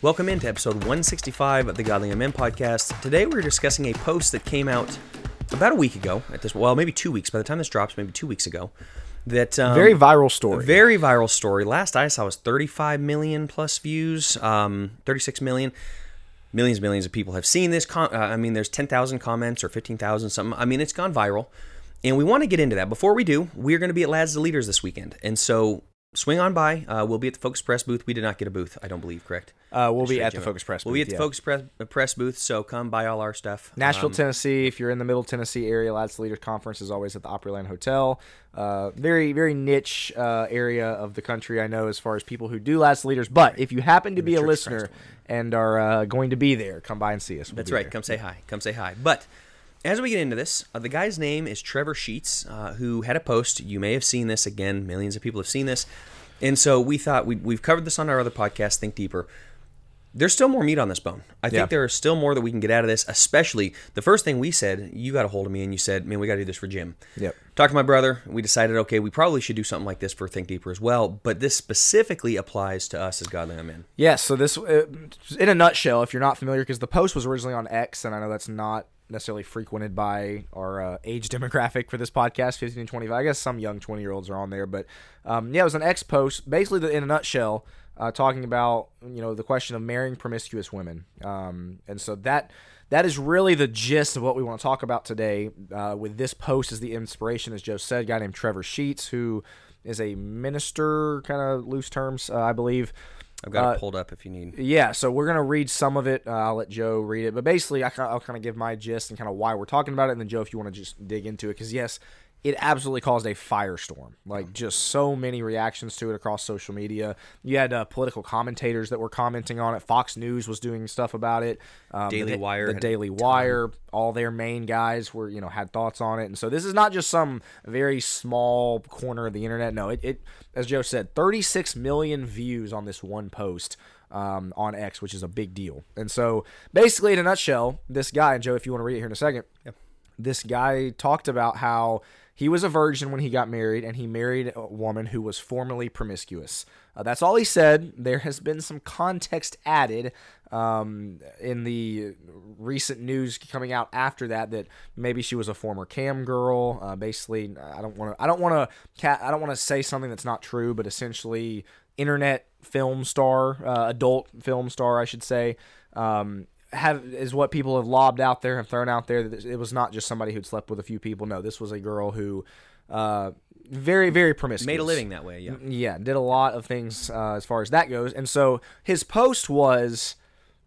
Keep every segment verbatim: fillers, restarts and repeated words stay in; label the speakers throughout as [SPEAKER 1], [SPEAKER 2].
[SPEAKER 1] Welcome into episode one sixty-five of the Godly Young Men podcast. Today we're discussing a post that came out about a week ago, at this, well, maybe two weeks. By the time this drops, maybe two weeks ago. That um,
[SPEAKER 2] Very viral story.
[SPEAKER 1] Very viral story. Last I saw was thirty-five million plus views, um, thirty-six million. Millions and millions of people have seen this. Com- uh, I mean, there's ten thousand comments or fifteen thousand something. I mean, it's gone viral. And we want to get into that. Before we do, we're going to be at Lads to Leaders this weekend. And so swing on by. Uh, we'll be at the Focus Press booth. We did not get a booth, I don't believe, correct?
[SPEAKER 2] Uh, we'll be at the Focus Press booth.
[SPEAKER 1] We'll be at the
[SPEAKER 2] yeah.
[SPEAKER 1] Focus Press, Press booth, so come buy all our stuff.
[SPEAKER 2] Nashville,
[SPEAKER 1] um,
[SPEAKER 2] Tennessee. If you're in the Middle Tennessee area, Lads to Leaders Conference is always at the Opryland Hotel. Uh, very, very niche uh, area of the country, I know, as far as people who do Lads to Leaders. But if you happen to be a listener and are uh, going to be there, come by and see us. We'll
[SPEAKER 1] That's right.
[SPEAKER 2] There.
[SPEAKER 1] Come say hi. Come say hi. But as we get into this, uh, the guy's name is Trevor Sheets, uh, who had a post. You may have seen this. Again, millions of people have seen this. And so we thought, we, we've covered this on our other podcast, Think Deeper. There's still more meat on this bone. I think
[SPEAKER 2] yeah.
[SPEAKER 1] there is still more that we can get out of this, especially the first thing we said, you got a hold of me and you said, man, we got to do this for Jim.
[SPEAKER 2] Yep.
[SPEAKER 1] Talked to my brother. We decided, okay, we probably should do something like this for Think Deeper as well. But this specifically applies to us as Godly Young Men.
[SPEAKER 2] Yes. So this, uh, in a nutshell, if you're not familiar, because the post was originally on X, and I know that's not necessarily frequented by our uh, age demographic for this podcast, fifteen to twenty-five. I guess some young twenty-year-olds are on there. But, um, yeah, it was an X post, basically the, in a nutshell, Uh, talking about, you know, the question of marrying promiscuous women. Um, and so that that is really the gist of what we want to talk about today. Uh, with this post as the inspiration, as Joe said, a guy named Trevor Sheets, who is a minister, kind of loose terms, uh, I believe.
[SPEAKER 1] I've got
[SPEAKER 2] uh,
[SPEAKER 1] it pulled up if you need.
[SPEAKER 2] Yeah, so we're going to read some of it. Uh, I'll let Joe read it. But basically, I, I'll kind of give my gist and kind of why we're talking about it. And then, Joe, if you want to just dig into it. Because, yes, it absolutely caused a firestorm. Like, just so many reactions to it across social media. You had uh, political commentators that were commenting on it. Fox News was doing stuff about it. Um,
[SPEAKER 1] Daily
[SPEAKER 2] the,
[SPEAKER 1] Wire.
[SPEAKER 2] The Daily Wire. All their main guys were, you know, had thoughts on it. And so this is not just some very small corner of the internet. No, it, it as Joe said, thirty-six million views on this one post um, on X, which is a big deal. And so basically, in a nutshell, this guy, and Joe, if you want to read it here in a second,
[SPEAKER 1] Yep.
[SPEAKER 2] This guy talked about how he was a virgin when he got married, and he married a woman who was formerly promiscuous. Uh, that's all he said. There has been some context added um, in the recent news coming out after that that maybe she was a former cam girl. Uh, basically, I don't want to. I don't want to. I don't want to say something that's not true, but essentially, internet film star, uh, adult film star, I should say. Um, Have is what people have lobbed out there, have thrown out there. That it was not just somebody who'd slept with a few people. No, this was a girl who, uh, very, very promiscuous.
[SPEAKER 1] Made a living that way, yeah.
[SPEAKER 2] Yeah, did a lot of things uh, as far as that goes. And so his post was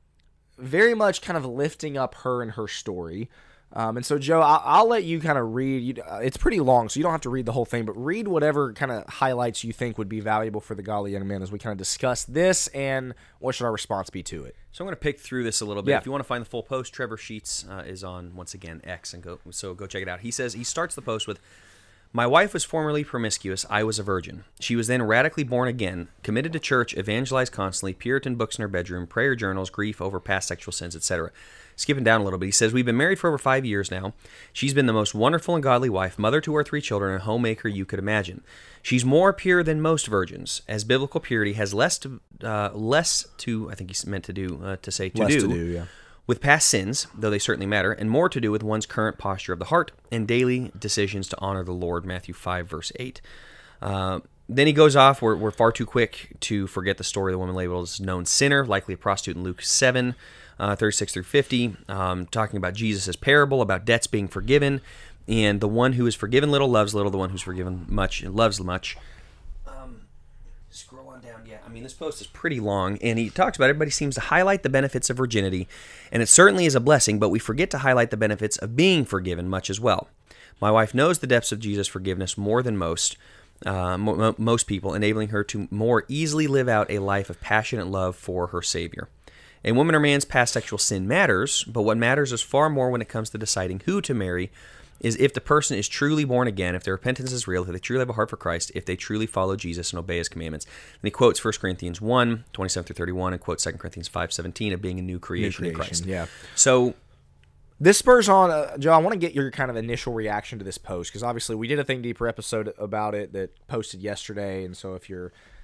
[SPEAKER 2] very much kind of lifting up her and her story. Um, and so, Joe, I'll, I'll let you kind of read. You, uh, it's pretty long, so you don't have to read the whole thing, but read whatever kind of highlights you think would be valuable for the Godly Young Men as we kind of discuss this and what should our response be to it.
[SPEAKER 1] So I'm going to pick through this a little bit.
[SPEAKER 2] Yeah.
[SPEAKER 1] If you want to find the full post, Trevor Sheets uh, is on, once again, X, and go. so go check it out. He says, he starts the post with, "My wife was formerly promiscuous. I was a virgin. She was then radically born again, committed to church, evangelized constantly, Puritan books in her bedroom, prayer journals, grief over past sexual sins, et cetera" Skipping down a little bit, he says, "We've been married for over five years now. She's been the most wonderful and godly wife, mother to our three children, and homemaker you could imagine. She's more pure than most virgins, as biblical purity has less to, uh, less to I think he's meant to do, uh, to say to
[SPEAKER 2] Less
[SPEAKER 1] do,
[SPEAKER 2] to do, yeah.
[SPEAKER 1] with past sins, though they certainly matter, and more to do with one's current posture of the heart and daily decisions to honor the Lord," Matthew five, verse eight. Uh, then he goes off, we're, we're far too quick to forget the story of the woman labeled as known sinner, likely a prostitute in Luke seven, uh, thirty-six through fifty, um, talking about Jesus' parable, about debts being forgiven, and the one who is forgiven little loves little, the one who's forgiven much loves much. Um, scroll on down, yeah, I mean, this post is pretty long, and he talks about everybody seems to highlight the benefits of virginity, and it certainly is a blessing, but we forget to highlight the benefits of being forgiven much as well. My wife knows the depths of Jesus' forgiveness more than most, uh, mo- most people, enabling her to more easily live out a life of passionate love for her Savior. A woman or man's past sexual sin matters, but what matters is far more when it comes to deciding who to marry is if the person is truly born again, if their repentance is real, if they truly have a heart for Christ, if they truly follow Jesus and obey his commandments. And he quotes First Corinthians one, twenty-seven through thirty-one, and quotes Second Corinthians five, seventeen of being a new creation,
[SPEAKER 2] New
[SPEAKER 1] in Christ.
[SPEAKER 2] creation, yeah.
[SPEAKER 1] So
[SPEAKER 2] This spurs on, uh, Joe, I want to get your kind of initial reaction to this post, because obviously we did a Think Deeper episode about it that posted yesterday, and so if you're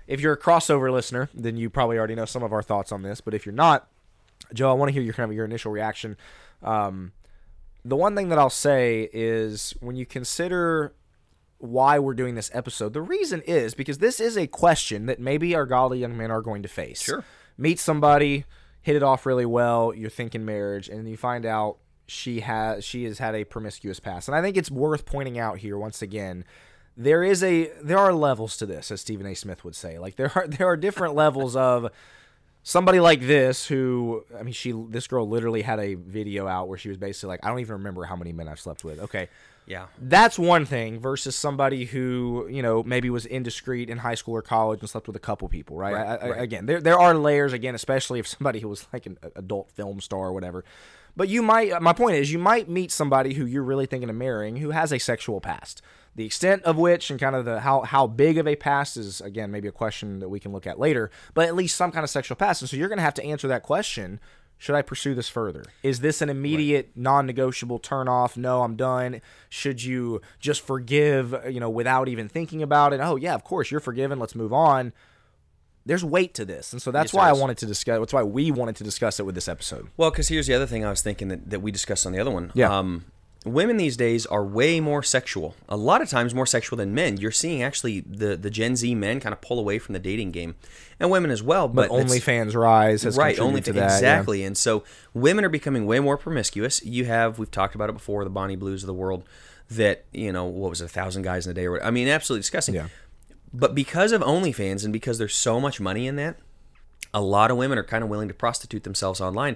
[SPEAKER 2] if you're a crossover listener, then you probably already know some of our thoughts on this. But if you're not, Joe, I want to hear your kind of your initial reaction. Um, the one thing that I'll say is when you consider why we're doing this episode, the reason is because this is a question that maybe our godly young men are going to face.
[SPEAKER 1] Sure.
[SPEAKER 2] Meet somebody, hit it off really well, you're thinking marriage, and you find out she has she has had a promiscuous past. And I think it's worth pointing out here once again, there is a there are levels to this, as Stephen A. Smith would say. Like there are there are different levels of somebody like this who, I mean, she this girl literally had a video out where she was basically like, I don't even remember how many men I've slept with. Okay.
[SPEAKER 1] Yeah.
[SPEAKER 2] That's one thing versus somebody who, you know, maybe was indiscreet in high school or college and slept with a couple people, right?
[SPEAKER 1] Right,
[SPEAKER 2] I,
[SPEAKER 1] right.
[SPEAKER 2] Again, there there are layers, again, especially if somebody who was like an adult film star or whatever. But you might, my point is, you might meet somebody who you're really thinking of marrying who has a sexual past. The extent of which and kind of the how, how big of a past is, again, maybe a question that we can look at later, but at least some kind of sexual past. And so you're going to have to answer that question. Should I pursue this further? Is this an immediate, right. non-negotiable turn-off? No, I'm done. Should you just forgive, you know, without even thinking about it? Oh, yeah, of course, you're forgiven. Let's move on. There's weight to this. And so that's
[SPEAKER 1] yes,
[SPEAKER 2] why I wanted to discuss, that's why we wanted to discuss it with this episode.
[SPEAKER 1] Well, because here's the other thing I was thinking that, that we discussed on the other one.
[SPEAKER 2] Yeah.
[SPEAKER 1] Um, women these days are way more sexual. A lot of times more sexual than men. You're seeing actually the, the Gen Z men kind of pull away from the dating game. And women as well. But,
[SPEAKER 2] but OnlyFans rise has
[SPEAKER 1] right,
[SPEAKER 2] contributed
[SPEAKER 1] only,
[SPEAKER 2] to that.
[SPEAKER 1] Exactly.
[SPEAKER 2] Yeah.
[SPEAKER 1] And so women are becoming way more promiscuous. You have, we've talked about it before, the Bonnie Blues of the world that, you know, what was it, a thousand guys in a day? Or I mean, absolutely disgusting.
[SPEAKER 2] Yeah.
[SPEAKER 1] But because of OnlyFans and because there's so much money in that, a lot of women are kind of willing to prostitute themselves online.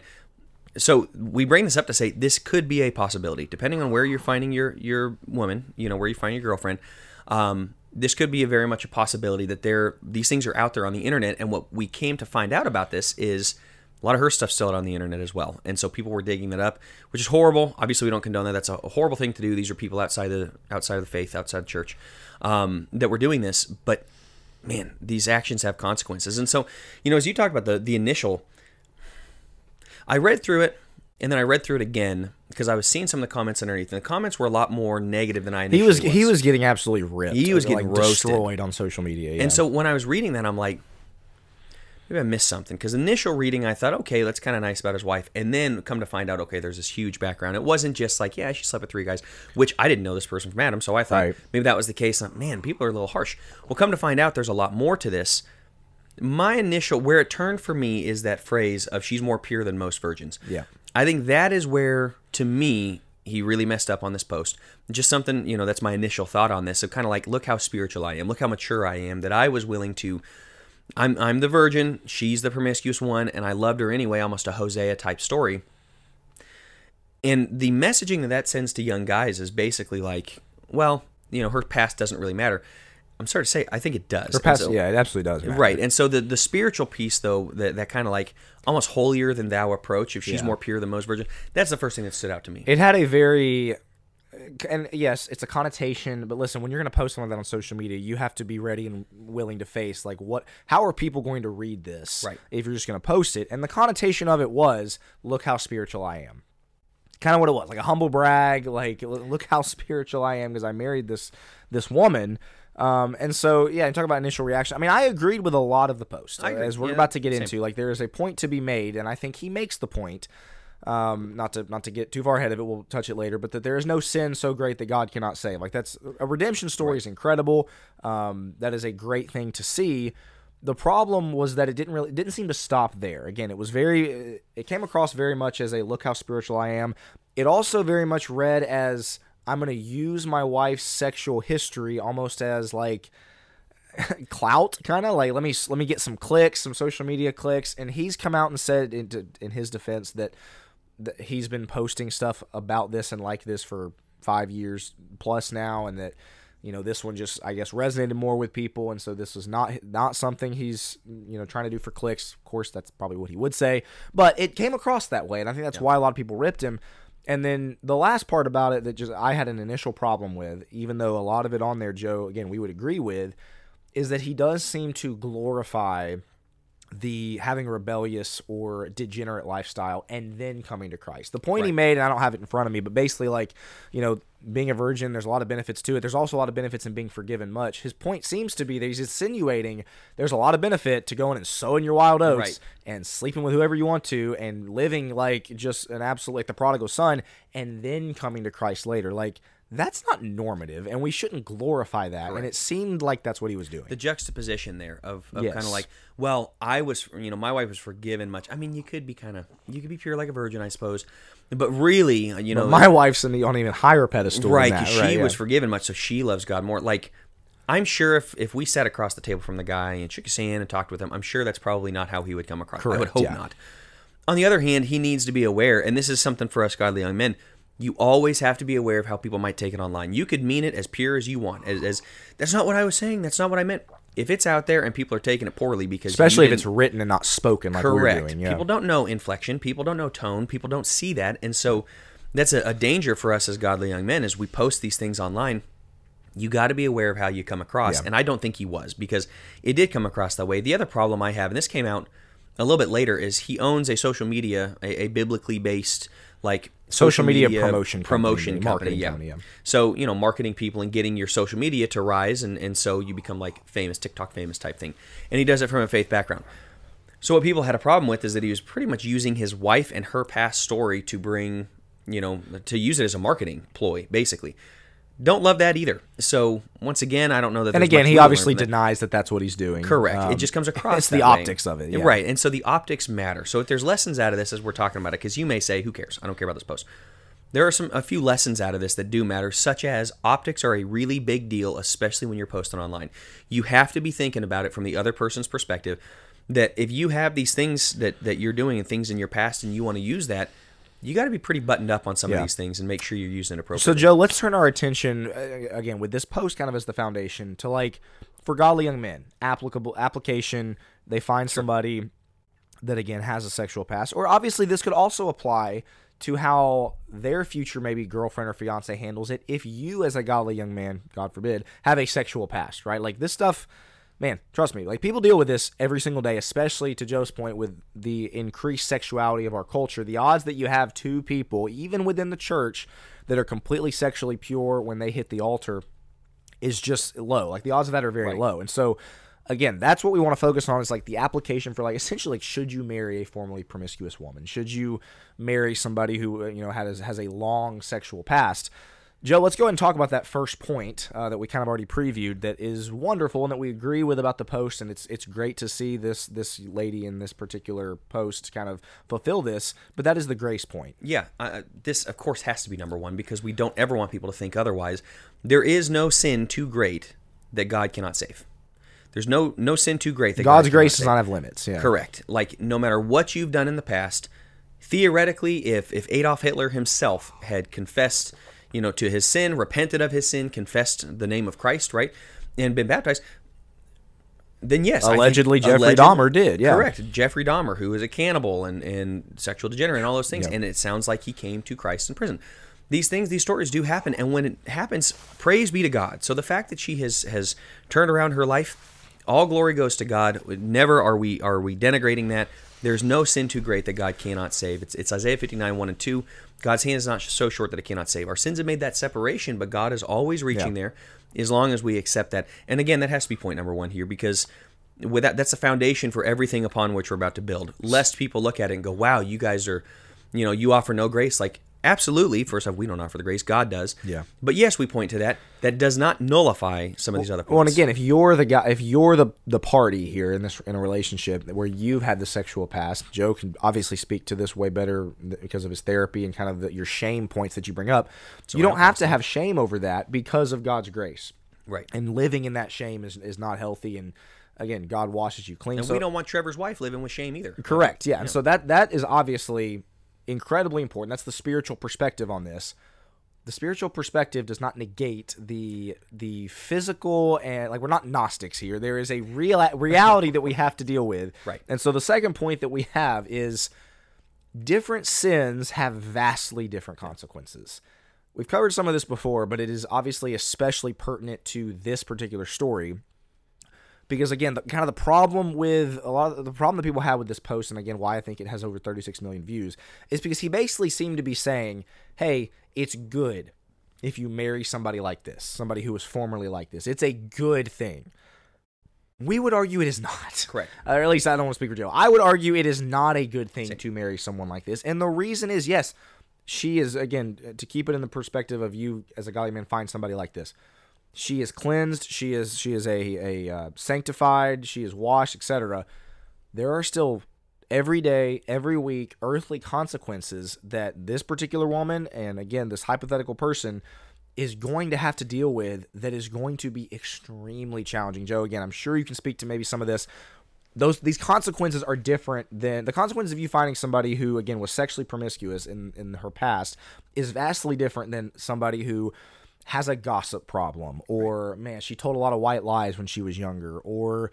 [SPEAKER 1] So we bring this up to say this could be a possibility, depending on where you're finding your your woman, you know, where you find your girlfriend. Um, this could be a very much a possibility that there these things are out there on the internet. And what we came to find out about this is a lot of her stuff's still out on the internet as well. And so people were digging that up, which is horrible. Obviously, we don't condone that. That's a horrible thing to do. These are people outside the outside of the faith, outside the church, um, that were doing this. But man, these actions have consequences. And so, you know, as you talked about the the initial, I read through it, and then I read through it again because I was seeing some of the comments underneath, and the comments were a lot more negative than I initially
[SPEAKER 2] He was,
[SPEAKER 1] was.
[SPEAKER 2] he was getting absolutely ripped.
[SPEAKER 1] He was
[SPEAKER 2] like,
[SPEAKER 1] getting roasted.
[SPEAKER 2] destroyed on social media. Yeah.
[SPEAKER 1] And so when I was reading that, I'm like, maybe I missed something. Because initial reading, I thought, okay, that's kind of nice about his wife. And then come to find out, okay, there's this huge background. It wasn't just like, yeah, she slept with three guys, which I didn't know this person from Adam, so I thought
[SPEAKER 2] Right.
[SPEAKER 1] maybe that was the case. And, man, people are a little harsh. Well, come to find out, there's a lot more to this. My initial, where it turned for me is that phrase of she's more pure than most virgins.
[SPEAKER 2] Yeah.
[SPEAKER 1] I think that is where, to me, he really messed up on this post. Just something, you know, that's my initial thought on this. So kind of like, look how spiritual I am. Look how mature I am, that I was willing to, I'm I'm the virgin, she's the promiscuous one, and I loved her anyway, almost a Hosea-type story. And the messaging that that sends to young guys is basically like, well, you know, her past doesn't really matter. I'm sorry to say, I think it does.
[SPEAKER 2] Her past,
[SPEAKER 1] so,
[SPEAKER 2] yeah, it absolutely does matter.
[SPEAKER 1] Right. And so the, the spiritual piece, though, that, that kind of like almost holier than thou approach, if she's
[SPEAKER 2] Yeah.
[SPEAKER 1] more pure than most virgins, that's the first thing that stood out to me.
[SPEAKER 2] It had a very, and yes, it's a connotation, but listen, when you're going to post something like that on social media, you have to be ready and willing to face, like, what, how are people going to read this?
[SPEAKER 1] Right.
[SPEAKER 2] If you're just going to post it. And the connotation of it was, look how spiritual I am. Kind of what it was, like a humble brag, like, look how spiritual I am because I married this this woman. Um, and so, yeah, and talk about initial reaction. I mean, I agreed with a lot of the post,
[SPEAKER 1] I agree.
[SPEAKER 2] as we're
[SPEAKER 1] Yeah,
[SPEAKER 2] about to get
[SPEAKER 1] same.
[SPEAKER 2] into. Like, there is a point to be made, and I think he makes the point. Um, not to not to get too far ahead of it, we'll touch it later. But that there is no sin so great that God cannot save. Like, that's a redemption story
[SPEAKER 1] Right.
[SPEAKER 2] is incredible. Um, that is a great thing to see. The problem was that it didn't really it didn't seem to stop there. Again, it was very it came across very much as a look how spiritual I am. It also very much read as I'm going to use my wife's sexual history almost as like clout, kind of like let me let me get some clicks, some social media clicks. And he's come out and said in, in his defense that, that he's been posting stuff about this and like this for five years plus now, and that, you know, this one just, I guess, resonated more with people, and so this was not not something he's, you know, trying to do for clicks. Of course, that's probably what he would say, but it came across that way, and I think that's
[SPEAKER 1] Yeah.
[SPEAKER 2] why a lot of people ripped him. And then the last part about it that just I had an initial problem with, even though a lot of it on there, Joe, again, we would agree with, is that he does seem to glorify the having a rebellious or degenerate lifestyle and then coming to Christ. The point
[SPEAKER 1] Right.
[SPEAKER 2] he made, and I don't have it in front of me, but basically like, you know, being a virgin, there's a lot of benefits to it. There's also a lot of benefits in being forgiven much. His point seems to be that he's insinuating there's a lot of benefit to going and sowing your wild oats
[SPEAKER 1] Right.
[SPEAKER 2] and sleeping with whoever you want to and living like just an absolute, like the prodigal son, and then coming to Christ later. Like, that's not normative, and we shouldn't glorify that.
[SPEAKER 1] Correct.
[SPEAKER 2] And it seemed like that's what he was doing.
[SPEAKER 1] The juxtaposition there of, of
[SPEAKER 2] Yes.
[SPEAKER 1] kind of like, well, I was, you know, my wife was forgiven much. I mean, you could be kind of, you could be pure like a virgin, I suppose. But really, you know,
[SPEAKER 2] But my wife's on, the, on an even higher pedestal
[SPEAKER 1] right,
[SPEAKER 2] than that.
[SPEAKER 1] 'cause she
[SPEAKER 2] right,
[SPEAKER 1] was
[SPEAKER 2] yeah.
[SPEAKER 1] forgiven much, so she loves God more. Like, I'm sure if, if we sat across the table from the guy and shook his hand and talked with him, I'm sure that's probably not how he would come across. I would
[SPEAKER 2] Correct,
[SPEAKER 1] hope
[SPEAKER 2] yeah.
[SPEAKER 1] not. On the other hand, he needs to be aware, and this is something for us godly young men. You always have to be aware of how people might take it online. You could mean it as pure as you want. As, as that's not what I was saying. That's not what I meant. If it's out there and people are taking it poorly because
[SPEAKER 2] Especially
[SPEAKER 1] you
[SPEAKER 2] if it's
[SPEAKER 1] didn't-
[SPEAKER 2] written and not spoken like
[SPEAKER 1] correct.
[SPEAKER 2] we're doing. Yeah.
[SPEAKER 1] People don't know inflection. People don't know tone. People don't see that, and so that's a, a danger for us as godly young men. As we post these things online, you got to be aware of how you come across.
[SPEAKER 2] Yeah.
[SPEAKER 1] And I don't think he was, because it did come across that way. The other problem I have, and this came out a little bit later, is he owns a social media, a, a biblically based like
[SPEAKER 2] Social media promotion company,
[SPEAKER 1] promotion company,
[SPEAKER 2] marketing
[SPEAKER 1] yeah.
[SPEAKER 2] company, yeah.
[SPEAKER 1] So, you know, marketing people and getting your social media to rise, and, and so you become like famous, TikTok famous type thing. And he does it from a faith background. So what people had a problem with is that he was pretty much using his wife and her past story to bring, you know, to use it as a marketing ploy, basically. Don't love that either. So once again, I don't know that.
[SPEAKER 2] And
[SPEAKER 1] there's
[SPEAKER 2] again,
[SPEAKER 1] much
[SPEAKER 2] he
[SPEAKER 1] we learn
[SPEAKER 2] obviously
[SPEAKER 1] from that.
[SPEAKER 2] denies that that's what he's doing.
[SPEAKER 1] Correct.
[SPEAKER 2] Um,
[SPEAKER 1] It just comes across.
[SPEAKER 2] It's
[SPEAKER 1] that
[SPEAKER 2] the
[SPEAKER 1] way.
[SPEAKER 2] optics of it. Yeah.
[SPEAKER 1] Right. And so the optics matter. So if there's lessons out of this as we're talking about it, because you may say, who cares? I don't care about this post. There are some a few lessons out of this that do matter, such as optics are a really big deal, especially when you're posting online. You have to be thinking about it from the other person's perspective, that if you have these things that, that you're doing and things in your past and you want to use that, you got to be pretty buttoned up on some
[SPEAKER 2] Yeah.
[SPEAKER 1] of these things and make sure you're using it
[SPEAKER 2] So,
[SPEAKER 1] appropriately.
[SPEAKER 2] Joe, let's turn our attention uh, again with this post kind of as the foundation to like for godly young men, applicable application. They find somebody that again has a sexual past, or obviously this could also apply to how their future maybe girlfriend or fiance handles it. If you, as a godly young man, God forbid, have a sexual past, right? Like this stuff. Man, trust me, like people deal with this every single day, especially to Joe's point with the increased sexuality of our culture. The odds that you have two people, even within the church, that are completely sexually pure when they hit the altar is just low. Like the odds of that are very
[SPEAKER 1] Right.
[SPEAKER 2] low. And so, again, that's what we want to focus on is like the application for like essentially like, should you marry a formerly promiscuous woman? Should you marry somebody who, uh, you know, has, has a long sexual past? Joe, let's go ahead and talk about that first point uh, that we kind of already previewed that is wonderful and that we agree with about the post, and it's it's great to see this this lady in this particular post kind of fulfill this, but that is the grace point.
[SPEAKER 1] Yeah, uh, this of course has to be number one because we don't ever want people to think otherwise. There is no sin too great that God cannot save. There's no no sin too great that
[SPEAKER 2] God's
[SPEAKER 1] God
[SPEAKER 2] grace
[SPEAKER 1] cannot
[SPEAKER 2] does
[SPEAKER 1] save.
[SPEAKER 2] not have limits. Yeah.
[SPEAKER 1] Correct. Like no matter what you've done in the past, theoretically, if if Adolf Hitler himself had confessed, you know, to his sin, repented of his sin, confessed the name of Christ, right, and been baptized, then yes, I think-
[SPEAKER 2] Allegedly, Jeffrey
[SPEAKER 1] allegedly-
[SPEAKER 2] Dahmer did, yeah.
[SPEAKER 1] Correct. Jeffrey Dahmer, who is a cannibal and, and sexual degenerate and all those things,
[SPEAKER 2] Yeah.
[SPEAKER 1] and it sounds like he came to Christ in prison. These things, these stories do happen, and when it happens, praise be to God. So the fact that she has has turned around her life, all glory goes to God. Never are we are we denigrating that. There's no sin too great that God cannot save. It's, it's Isaiah fifty-nine, one and two. God's hand is not so short that it cannot save. Our sins have made that separation, but God is always reaching
[SPEAKER 2] Yeah.
[SPEAKER 1] there as long as we accept that. And again, that has to be point number one here, because with that, that's the foundation for everything upon which we're about to build. Lest people look at it and go, wow, you guys are, you know, you offer no grace. Like, absolutely. First off, we don't offer the grace. God does.
[SPEAKER 2] Yeah.
[SPEAKER 1] But yes, we point to that. That does not nullify some of these other points.
[SPEAKER 2] Well, and again, if you're the guy, if you're the the party here in this in a relationship where you've had the sexual past, Joe can obviously speak to this way better because of his therapy and kind of the, your shame points that you bring up. you don't have to have shame over that because of God's grace.
[SPEAKER 1] Right.
[SPEAKER 2] And living in that shame is is not healthy. And again, God washes you clean.
[SPEAKER 1] And
[SPEAKER 2] so,
[SPEAKER 1] we don't want Trevor's wife living with shame either.
[SPEAKER 2] correct. Yeah. And so that that is obviously incredibly important. That's the spiritual perspective on this. The spiritual perspective does not negate the the physical, and like we're not Gnostics here. There is a real reality that we have to deal with.
[SPEAKER 1] Right.
[SPEAKER 2] And so the second point that we have is different sins have vastly different consequences. We've covered some of this before, but it is obviously especially pertinent to this particular story. Because again, the, kind of the problem with a lot of the problem that people have with this post, and again, why I think it has over thirty-six million views, is because he basically seemed to be saying, "Hey, it's good if you marry somebody like this, somebody who was formerly like this. It's a good thing." We would argue it is not.
[SPEAKER 1] Correct.
[SPEAKER 2] Uh, or at least I don't want to speak for Joe. I would argue it is not a good thing Same. to marry someone like this, and the reason is, yes, she is, again, to keep it in the perspective of you as a godly man, find somebody like this. She is cleansed. She is she is a, a uh, sanctified. She is washed, et cetera. There are still every day, every week, earthly consequences that this particular woman, and again, this hypothetical person, is going to have to deal with that is going to be extremely challenging. Joe, again, I'm sure you can speak to maybe some of this. Those These consequences are different than the consequences of you finding somebody who, again, was sexually promiscuous in, in her past is vastly different than somebody who has a gossip problem, or, man, she told a lot of white lies when she was younger, or,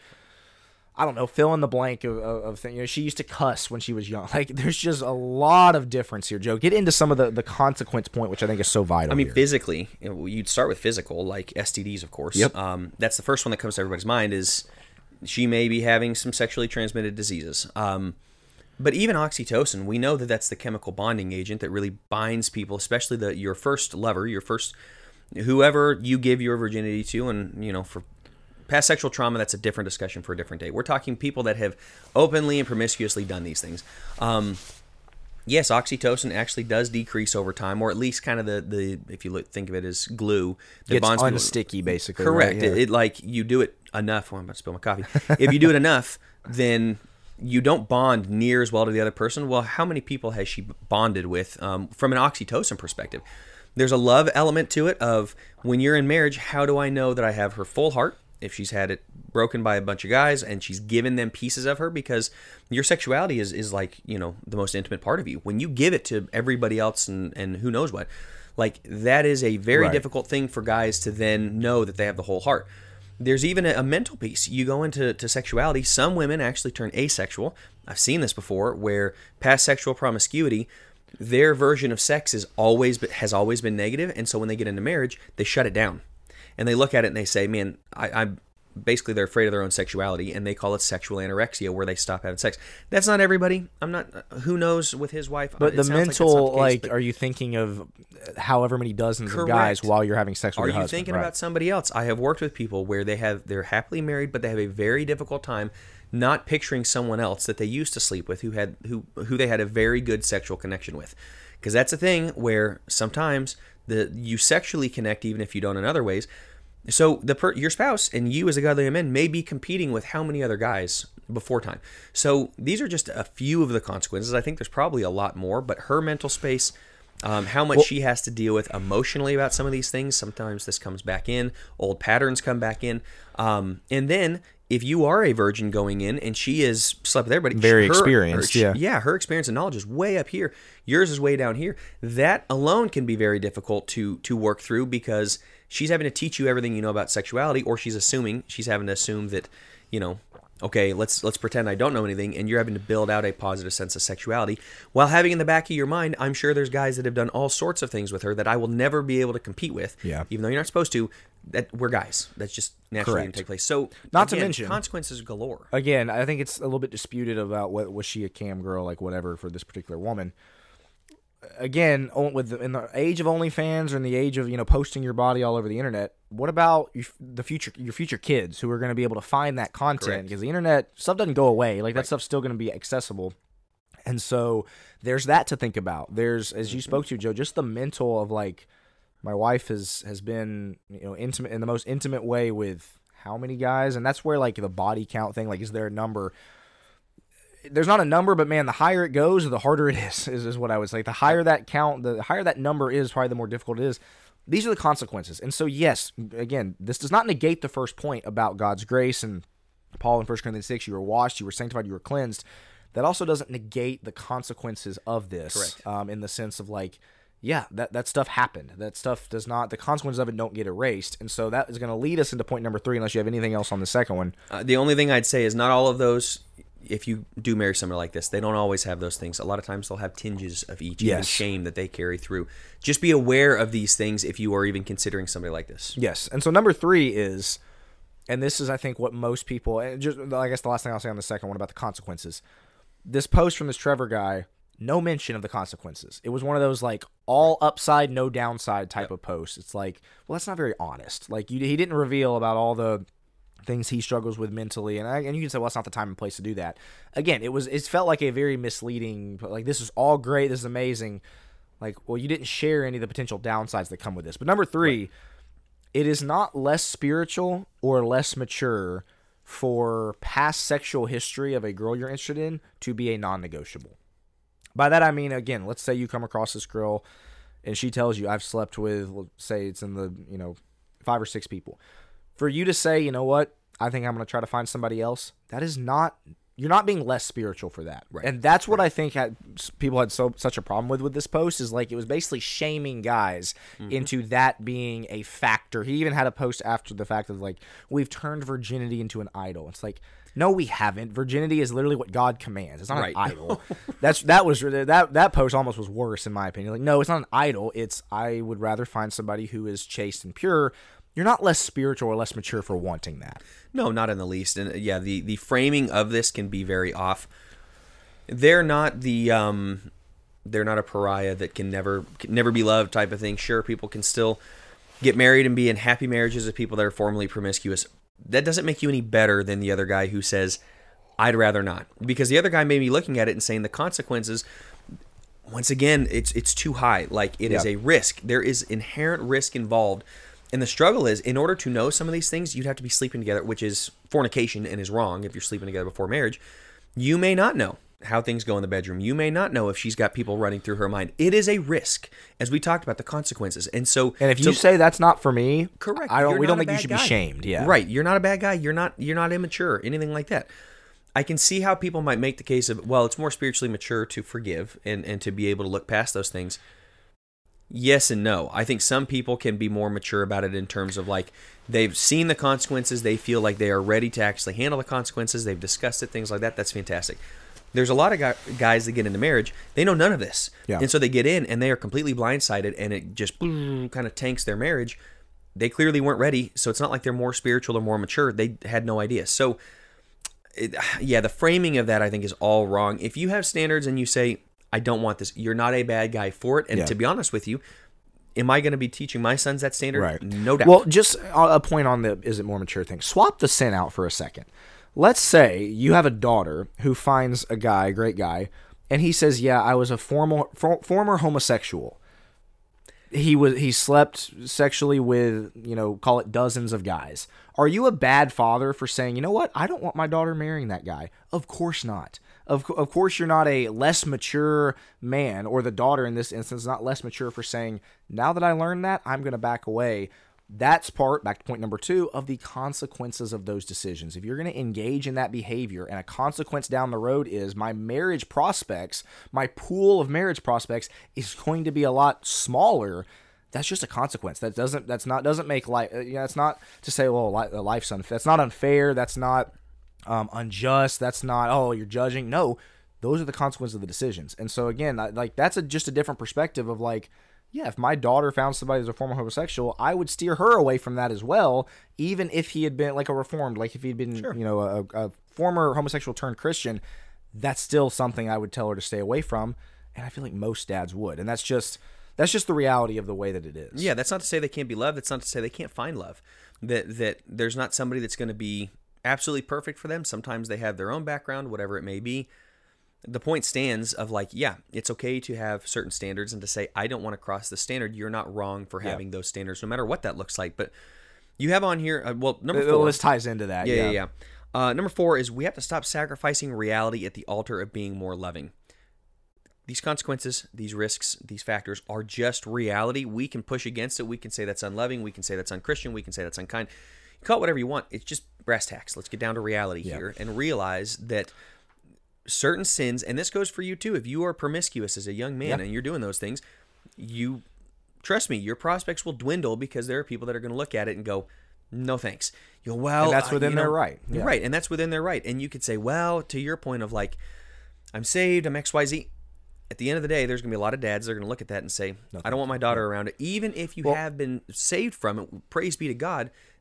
[SPEAKER 2] I don't know, fill in the blank of, of, of things. You know, she used to cuss when she was young. Like, there's just a lot of difference here, Joe. Get into some of the, the consequence point, which I think is so vital
[SPEAKER 1] I mean,
[SPEAKER 2] here.
[SPEAKER 1] physically, you know, you'd start with physical, like S T Ds, of course.
[SPEAKER 2] Yep.
[SPEAKER 1] Um, that's the first one that comes to everybody's mind is she may be having some sexually transmitted diseases. Um, but even oxytocin, we know that that's the chemical bonding agent that really binds people, especially the your first lover, your first... whoever you give your virginity to, and, you know, for past sexual trauma, that's a different discussion for a different day. We're talking people that have openly and promiscuously done these things. Um, yes, oxytocin actually does decrease over time, or at least kind of the, the if you look, think of it as glue.
[SPEAKER 2] That bonds unsticky, basically.
[SPEAKER 1] Correct.
[SPEAKER 2] Right? Yeah.
[SPEAKER 1] It, it like, you do it enough. Oh, I'm about to spill my coffee. If you do it enough, then you don't bond near as well to the other person. Well, how many people has she bonded with um, from an oxytocin perspective? There's a love element to it of when you're in marriage, how do I know that I have her full heart if she's had it broken by a bunch of guys and she's given them pieces of her? Because your sexuality is, is like, you know, the most intimate part of you. When you give it to everybody else and, and who knows what, like that is a very
[SPEAKER 2] right.
[SPEAKER 1] difficult thing for guys to then know that they have the whole heart. There's even a, a mental piece. You go into to sexuality. Some women actually turn asexual. I've seen this before where past sexual promiscuity, their version of sex is always has always been negative, and so when they get into marriage, they shut it down, and they look at it and they say, "Man, I, I'm basically they're afraid of their own sexuality," and they call it sexual anorexia, where they stop having sex. That's not everybody. I'm not. Who knows with his wife?
[SPEAKER 2] But
[SPEAKER 1] it
[SPEAKER 2] the mental,
[SPEAKER 1] like, the case,
[SPEAKER 2] like,
[SPEAKER 1] but
[SPEAKER 2] are you thinking of however many dozens
[SPEAKER 1] correct.
[SPEAKER 2] of guys while you're having sex with
[SPEAKER 1] are
[SPEAKER 2] your
[SPEAKER 1] you
[SPEAKER 2] husband?
[SPEAKER 1] thinking
[SPEAKER 2] right.
[SPEAKER 1] about somebody else? I have worked with people where they have they're happily married, but they have a very difficult time not picturing someone else that they used to sleep with who had who who they had a very good sexual connection with. Because that's a thing where sometimes the you sexually connect even if you don't in other ways. So the per, your spouse and you as a godly man may be competing with how many other guys before time. So these are just a few of the consequences. I think there's probably a lot more, but her mental space, um, how much well, she has to deal with emotionally about some of these things. Sometimes this comes back in. Old patterns come back in. Um, and then if you are a virgin going in and she is slept with everybody,
[SPEAKER 2] very
[SPEAKER 1] her,
[SPEAKER 2] experienced,
[SPEAKER 1] her,
[SPEAKER 2] yeah,
[SPEAKER 1] yeah, her experience and knowledge is way up here. Yours is way down here. That alone can be very difficult to to work through because she's having to teach you everything you know about sexuality, or she's assuming she's having to assume that, you know, okay, let's let's pretend I don't know anything, and you're having to build out a positive sense of sexuality while having in the back of your mind, I'm sure there's guys that have done all sorts of things with her that I will never be able to compete with,
[SPEAKER 2] yeah.
[SPEAKER 1] even though you're not supposed to. That we're guys. That's just naturally going to take place. So,
[SPEAKER 2] not
[SPEAKER 1] again,
[SPEAKER 2] to mention
[SPEAKER 1] consequences galore.
[SPEAKER 2] Again, I think it's a little bit disputed about what was she a cam girl, like whatever, for this particular woman. Again, with the, in the age of OnlyFans or in the age of, you know, posting your body all over the internet, what about your, the future your future kids who are going to be able to find that content? Because the internet stuff doesn't go away. Like, that right. stuff's still going to be accessible. And so there's that to think about. There's, as you spoke to, Joe, just the mental of, like, my wife has has been, you know, intimate in the most intimate way with how many guys, and that's where, like, the body count thing, like, is there a number? There's not a number, but man, the higher it goes, the harder it is, is, is what I would say. The higher that count, the higher that number is, probably the more difficult it is. These are the consequences. And so, yes, again, this does not negate the first point about God's grace, and Paul in First Corinthians six, you were washed, you were sanctified, you were cleansed. That also doesn't negate the consequences of this.
[SPEAKER 1] Correct.
[SPEAKER 2] Um, in the sense of, like, yeah, that, that stuff happened. That stuff does not, the consequences of it don't get erased. And so that is going to lead us into point number three, unless you have anything else on the second one.
[SPEAKER 1] Uh, the only thing I'd say is not all of those, if you do marry somebody like this, they don't always have those things. A lot of times they'll have tinges of each,
[SPEAKER 2] yes.
[SPEAKER 1] even shame that they carry through. Just be aware of these things if you are even considering somebody like this.
[SPEAKER 2] Yes. And so number three is, and this is, I think, what most people, and just, I guess the last thing I'll say on the second one about the consequences. This post from this Trevor guy, no mention of the consequences. It was one of those, like, all upside, no downside type yep. of posts. It's like, well, that's not very honest. Like, you, he didn't reveal about all the things he struggles with mentally, and I, and you can say, well, it's not the time and place to do that. Again, it was, it felt like a very misleading, like, this is all great, this is amazing. Like, well, you didn't share any of the potential downsides that come with this. But number three, right. It is not less spiritual or less mature for past sexual history of a girl you're interested in to be a non-negotiable. By that I mean, again, let's say you come across this girl and she tells you, I've slept with, let's say it's in the, you know, five or six people. For you to say, you know what, I think I'm going to try to find somebody else, that is not, you're not being less spiritual for that.
[SPEAKER 1] Right.
[SPEAKER 2] And that's what
[SPEAKER 1] right.
[SPEAKER 2] I think had, people had so such a problem with with this post, is like it was basically shaming guys mm-hmm. into that being a factor. He even had a post after the fact of like, we've turned virginity into an idol. It's like, no, we haven't. Virginity is literally what God commands. It's not
[SPEAKER 1] right.
[SPEAKER 2] an idol. That's that was that that post almost was worse in my opinion. Like, no, it's not an idol. It's I would rather find somebody who is chaste and pure. You're not less spiritual or less mature for wanting that.
[SPEAKER 1] No, not in the least. And yeah, the, the framing of this can be very off. They're not the um, they're not a pariah that can never can never be loved type of thing. Sure, people can still get married and be in happy marriages with people that are formerly promiscuous. That doesn't make you any better than the other guy who says, I'd rather not. Because the other guy may be looking at it and saying the consequences, once again, it's it's too high. Like, it yeah. is a risk. There is inherent risk involved. And the struggle is, in order to know some of these things, you'd have to be sleeping together, which is fornication and is wrong if you're sleeping together before marriage. You may not know how things go in the bedroom. You may not know if she's got people running through her mind. It is a risk, as we talked about, the consequences. And so,
[SPEAKER 2] and if you
[SPEAKER 1] so,
[SPEAKER 2] say that's not for me,
[SPEAKER 1] correct.
[SPEAKER 2] I don't. We don't think
[SPEAKER 1] you
[SPEAKER 2] you should
[SPEAKER 1] guy.
[SPEAKER 2] be shamed. Yeah,
[SPEAKER 1] right. You're not a bad guy. You're not. You're not immature. Anything like that. I can see how people might make the case of, well, it's more spiritually mature to forgive and and to be able to look past those things. Yes and no. I think some people can be more mature about it in terms of like they've seen the consequences. They feel like they are ready to actually handle the consequences. They've discussed it, things like that. That's fantastic. There's a lot of guys that get into marriage. They know none of this.
[SPEAKER 2] Yeah.
[SPEAKER 1] And so they get in and they are completely blindsided and it just boom, kind of tanks their marriage. They clearly weren't ready. So it's not like they're more spiritual or more mature. They had no idea. So it, yeah, the framing of that I think is all wrong. If you have standards and you say, I don't want this, you're not a bad guy for it. And yeah. to be honest with you, am I going to be teaching my sons that standard?
[SPEAKER 2] Right.
[SPEAKER 1] No doubt.
[SPEAKER 2] Well, just a point on the is it more mature thing. Swap the sin out for a second. Let's say you have a daughter who finds a guy, a great guy, and he says, yeah, I was a formal, for, former homosexual. He was he slept sexually with, you know, call it dozens of guys. Are you a bad father for saying, you know what, I don't want my daughter marrying that guy? Of course not. Of, of course you're not a less mature man, or the daughter in this instance is not less mature for saying, now that I learned that, I'm going to back away. That's part, back to point number two, of the consequences of those decisions. If you're going to engage in that behavior and a consequence down the road is my marriage prospects, my pool of marriage prospects is going to be a lot smaller, that's just a consequence. That doesn't, that's not, doesn't make life, you know, it's not to say, well, life's unfair. That's not unfair. That's not um, unjust. That's not, oh, you're judging. No, those are the consequences of the decisions. And so again, like that's a, just a different perspective of like, yeah, if my daughter found somebody who's a former homosexual, I would steer her away from that as well, even if he had been like a reformed, like if he'd been, sure. you know, a, a former homosexual turned Christian, that's still something I would tell her to stay away from. And I feel like most dads would. And that's just, that's just the reality of the way that it is.
[SPEAKER 1] Yeah, that's not to say they can't be loved. That's not to say they can't find love. That that there's not somebody that's going to be absolutely perfect for them. Sometimes they have their own background, whatever it may be. The point stands of like, yeah, it's okay to have certain standards and to say, I don't want to cross the standard. You're not wrong for having yeah. those standards, no matter what that looks like. But you have on here, uh, well, number four.
[SPEAKER 2] This ties into that.
[SPEAKER 1] Yeah,
[SPEAKER 2] yeah,
[SPEAKER 1] yeah. yeah. Uh, number four is we have to stop sacrificing reality at the altar of being more loving. These consequences, these risks, these factors are just reality. We can push against it. We can say that's unloving. We can say that's unchristian. We can say that's unkind. You call it whatever you want. It's just brass tacks. Let's get down to reality yeah. here and realize that certain sins, and this goes for you too, if you are promiscuous as a young man yep. and you're doing those things, you, trust me, your prospects will dwindle because there are people that are going to look at it and go, no thanks. You go, well,
[SPEAKER 2] and that's within
[SPEAKER 1] uh, you know,
[SPEAKER 2] their right.
[SPEAKER 1] Yeah. Right, and that's within their right. And you could say, well, to your point of like, I'm saved, I'm X Y Z. At the end of the day, there's going to be a lot of dads that are going to look at that and say, no, I don't want my daughter around it. Even if you well, have been saved from it, praise be to God,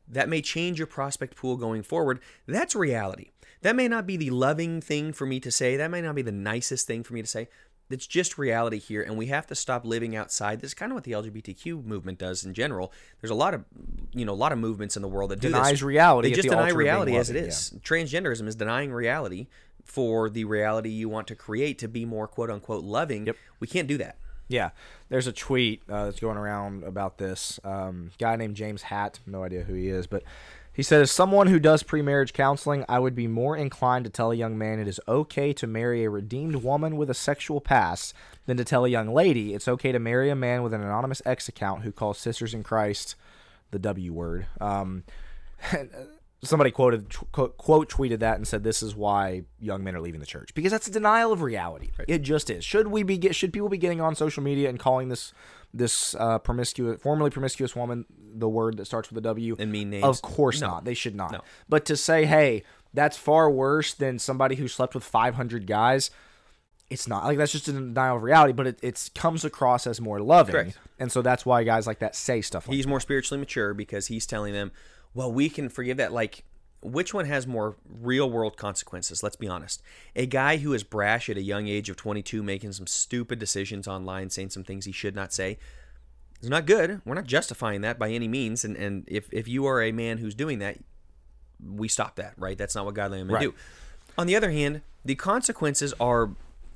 [SPEAKER 1] that may change your prospect pool going forward. That's reality. That may not be the loving thing for me to say. That may not be the nicest thing for me to say. It's just reality here, and we have to stop living outside. This is kind of what the L G B T Q movement does in general. There's a lot of, you know, a lot of movements in the world that do
[SPEAKER 2] Denies
[SPEAKER 1] this.
[SPEAKER 2] reality.
[SPEAKER 1] They
[SPEAKER 2] at
[SPEAKER 1] just
[SPEAKER 2] the
[SPEAKER 1] deny
[SPEAKER 2] altar of being
[SPEAKER 1] reality as it
[SPEAKER 2] loving,
[SPEAKER 1] is.
[SPEAKER 2] yeah.
[SPEAKER 1] Transgenderism is denying reality for the reality you want to create to be more quote unquote loving.
[SPEAKER 2] Yep.
[SPEAKER 1] We can't do that.
[SPEAKER 2] Yeah, there's a tweet uh, that's going around about this. Um, guy named James Hatt, no idea who he is, but he said, as someone who does pre-marriage counseling, I would be more inclined to tell a young man it is okay to marry a redeemed woman with a sexual past than to tell a young lady it's okay to marry a man with an anonymous X account who calls sisters in Christ the W word. Um, somebody quoted quote, quote tweeted that and said, this is why young men are leaving the church, because that's a denial of reality. Right. It just is. Should we be get, should people be getting on social media and calling this this uh, promiscuous, formerly promiscuous woman the word that starts with a W?
[SPEAKER 1] And mean names?
[SPEAKER 2] Of course
[SPEAKER 1] No.
[SPEAKER 2] not. They should not.
[SPEAKER 1] No.
[SPEAKER 2] But to say, hey, that's far worse than somebody who slept with five hundred guys, it's not. Like, that's just a denial of reality, but it it's, comes across as more loving.
[SPEAKER 1] Correct.
[SPEAKER 2] And so that's why guys like that say stuff like
[SPEAKER 1] He's
[SPEAKER 2] that.
[SPEAKER 1] more spiritually mature because he's telling them, well, we can forgive that. Like, which one has more real world consequences? Let's be honest. A guy who is brash at a young age of twenty-two, making some stupid decisions online, saying some things he should not say, is not good. We're not justifying that by any means. And and if, if you are a man who's doing that, we stop that, right? That's not what godly men
[SPEAKER 2] Right.
[SPEAKER 1] do. On the other hand, the consequences are,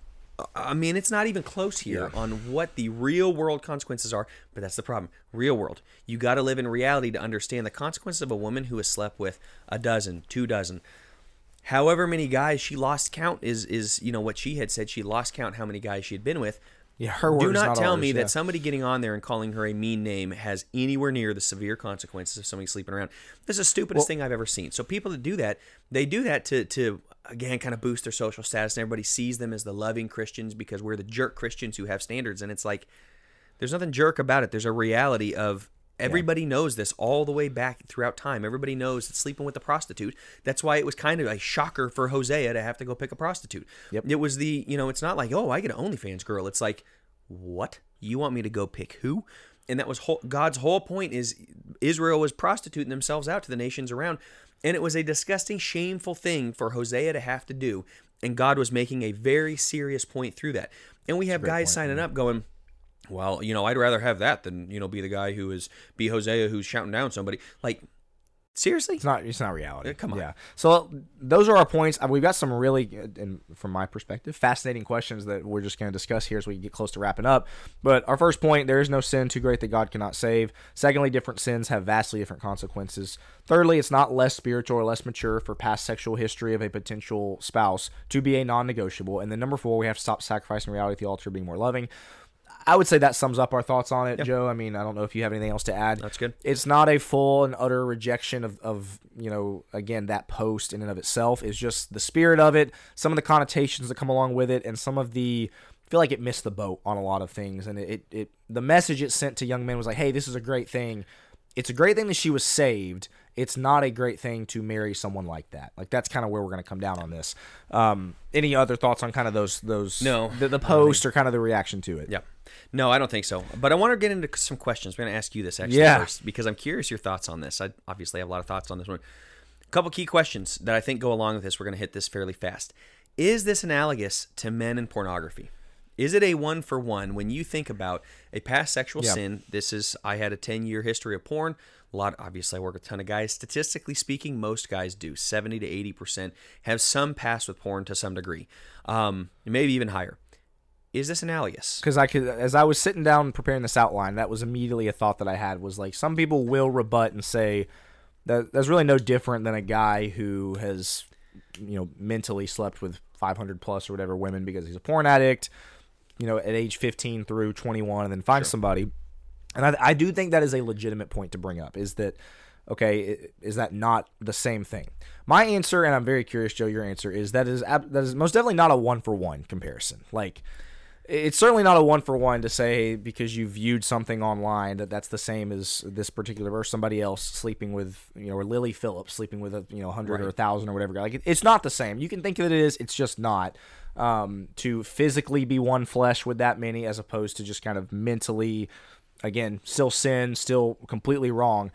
[SPEAKER 1] I mean, it's not even close here
[SPEAKER 2] Yeah.
[SPEAKER 1] on what the real world consequences are, but that's the problem. Real world. You got to live in reality to understand the consequences of a woman who has slept with a dozen, two dozen, however many guys she lost count is, is you know, what she had said. She lost count how many guys she had been with.
[SPEAKER 2] Yeah, her word
[SPEAKER 1] Do
[SPEAKER 2] is
[SPEAKER 1] not
[SPEAKER 2] not
[SPEAKER 1] tell
[SPEAKER 2] ours,
[SPEAKER 1] me
[SPEAKER 2] yeah.
[SPEAKER 1] that somebody getting on there and calling her a mean name has anywhere near the severe consequences of somebody sleeping around. This is the stupidest
[SPEAKER 2] Well-
[SPEAKER 1] thing I've ever seen. So people that do that, they do that to, to again, kind of boost their social status, and everybody sees them as the loving Christians because we're the jerk Christians who have standards. And it's like, there's nothing jerk about it. There's a reality of everybody knows this all the way back throughout time. Everybody knows that sleeping with a prostitute. That's why it was kind of a shocker for Hosea to have to go pick a prostitute.
[SPEAKER 2] Yep.
[SPEAKER 1] It was the, you know, it's not like, oh, I get an OnlyFans girl. It's like, what? You want me to go pick who? And that was whole, God's whole point is Israel was prostituting themselves out to the nations around. And it was a disgusting, shameful thing for Hosea to have to do. And God was making a very serious point through that. And we have guys
[SPEAKER 2] point,
[SPEAKER 1] signing
[SPEAKER 2] yeah.
[SPEAKER 1] up going, well, you know, I'd rather have that than, you know, be the guy who is, be Hosea who's shouting down somebody. Like, seriously?
[SPEAKER 2] It's not. It's not reality.
[SPEAKER 1] Yeah, come on.
[SPEAKER 2] Yeah. So those are our points. Uh, We've got some really, and from my perspective, fascinating questions that we're just going to discuss here as we get close to wrapping up. But our first point: there is no sin too great that God cannot save. Secondly, different sins have vastly different consequences. Thirdly, it's not less spiritual or less mature for past sexual history of a potential spouse to be a non-negotiable. And then number four, we have to stop sacrificing reality at the altar, being more loving. I would say that sums up our thoughts on it,
[SPEAKER 1] Yep.
[SPEAKER 2] Joe. I mean, I don't know if you have anything else to add.
[SPEAKER 1] That's good.
[SPEAKER 2] It's not a full and utter rejection of, of, you know, again, that post in and of itself. It's just the spirit of it, some of the connotations that come along with it, and some of the, I feel like it missed the boat on a lot of things. And it, it, it the message it sent to young men was like, hey, this is a great thing. It's a great thing that she was saved. It's not a great thing to marry someone like that. Like, that's kind of where we're going to come down on this. Um, any other thoughts on kind of those, those,
[SPEAKER 1] No.
[SPEAKER 2] the, the post or kind of the reaction to it?
[SPEAKER 1] Yeah. No, I don't think so. But I want to get into some questions. We're going to ask you this actually
[SPEAKER 2] Yeah.
[SPEAKER 1] first because I'm curious your thoughts on this. I obviously have a lot of thoughts on this one. A couple key questions that I think go along with this. We're going to hit this fairly fast. Is this analogous to men and pornography? Is it a one for one when you think about a past sexual
[SPEAKER 2] Yeah.
[SPEAKER 1] sin? This is, I had a ten year history of porn. A lot, obviously, I work with a ton of guys. Statistically speaking, most guys do. seventy to eighty percent have some past with porn to some degree, um, maybe even higher. Is this analogous?
[SPEAKER 2] Because I could, as I was sitting down preparing this outline, that was immediately a thought that I had was like, some people will rebut and say that that's really no different than a guy who has, you know, mentally slept with five hundred plus or whatever women because he's a porn addict, you know, at age fifteen through twenty-one, and then finds
[SPEAKER 1] Sure.
[SPEAKER 2] somebody. And I, I do think that is a legitimate point to bring up, is that, okay, is that not the same thing? My answer, and I'm very curious, Joe, your answer, is that is that is most definitely not a one-for-one comparison. Like, it's certainly not a one-for-one to say because you viewed something online that that's the same as this particular, or somebody else sleeping with, you know, or Lily Phillips sleeping with a, you know, one hundred
[SPEAKER 1] Right.
[SPEAKER 2] or a thousand or whatever. Like, it, it's not the same. You can think that it is, it's just not. Um, to physically be one flesh with that many as opposed to just kind of mentally, again, still sin, still completely wrong.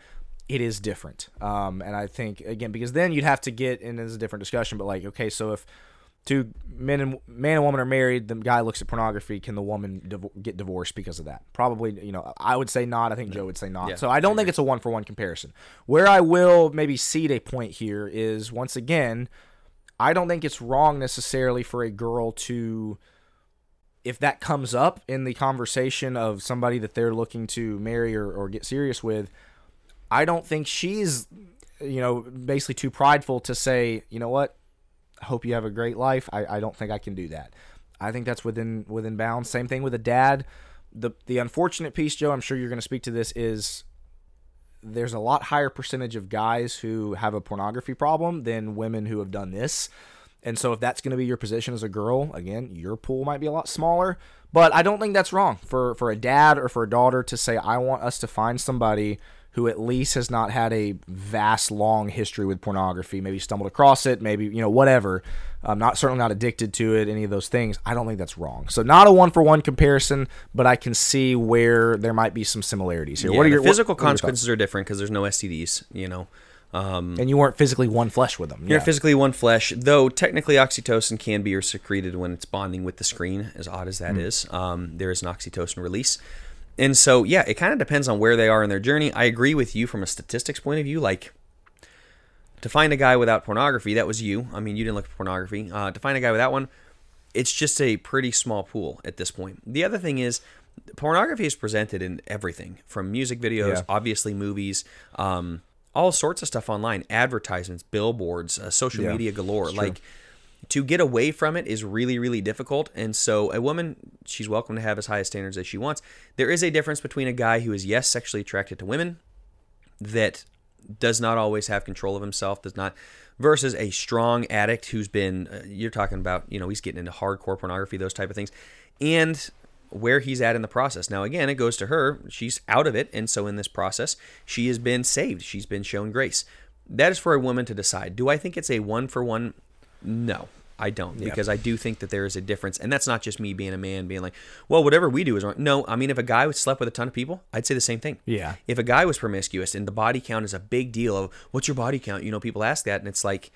[SPEAKER 2] it is different. Um, and I think, again, because then you'd have to get, and this is a different discussion, but like, okay, so if two men and man and woman are married, the guy looks at pornography, can the woman div- get divorced because of that? Probably, you know, I would say not. I think Joe would say not.
[SPEAKER 1] Yeah,
[SPEAKER 2] so I don't think it's a one-for-one comparison. Where I will maybe cede a point here is, once again, I don't think it's wrong necessarily for a girl to, if that comes up in the conversation of somebody that they're looking to marry or, or get serious with, I don't think she's, you know, basically too prideful to say, you know what, I hope you have a great life. I, I don't think I can do that. I think that's within within bounds. Same thing with a dad. The the unfortunate piece, Joe, I'm sure you're going to speak to this, is there's a lot higher percentage of guys who have a pornography problem than women who have done this. And so if that's going to be your position as a girl, again, your pool might be a lot smaller. But I don't think that's wrong for, for a dad or for a daughter to say, I want us to find somebody who at least has not had a vast, long history with pornography, maybe stumbled across it, maybe, you know, whatever. I'm not certainly not addicted to it, any of those things. I don't think that's wrong. So not a one-for-one comparison, but I can see where there might be some similarities here.
[SPEAKER 1] Yeah,
[SPEAKER 2] what are your
[SPEAKER 1] the physical
[SPEAKER 2] what, what are your
[SPEAKER 1] consequences are different because there's no S T Ds, you know. Um,
[SPEAKER 2] and you weren't physically one flesh with them.
[SPEAKER 1] You're
[SPEAKER 2] yeah.
[SPEAKER 1] physically one flesh, though technically oxytocin can be secreted when it's bonding with the screen, as odd as that mm. is. Um, there is an oxytocin release. And so, yeah, it kind of depends on where they are in their journey. I agree with you from a statistics point of view. Like, to find a guy without pornography, that was you. I mean, you didn't look for pornography. Uh, to find a guy without one, it's just a pretty small pool at this point. The other thing is, pornography is presented in everything, from music videos, yeah. obviously movies, um, all sorts of stuff online, advertisements, billboards, uh, social yeah, media galore. Like, to get away from it is really, really difficult. And so a woman, she's welcome to have as high a standards as she wants. There is a difference between a guy who is, yes, sexually attracted to women, that does not always have control of himself, does not, versus a strong addict who's been, uh, you're talking about, you know, he's getting into hardcore pornography, those type of things, and where he's at in the process. Now, again, it goes to her. She's out of it. And so in this process, she has been saved. She's been shown grace. That is for a woman to decide. Do I think it's a one-for-one? No, I don't, yeah. because I do think that there is a difference, and that's not just me being a man being like, well, whatever we do is wrong. No, I mean, if a guy slept with a ton of people, I'd say the same thing.
[SPEAKER 2] Yeah.
[SPEAKER 1] If a guy was promiscuous and the body count is a big deal of, what's your body count? You know, people ask that, and it's like,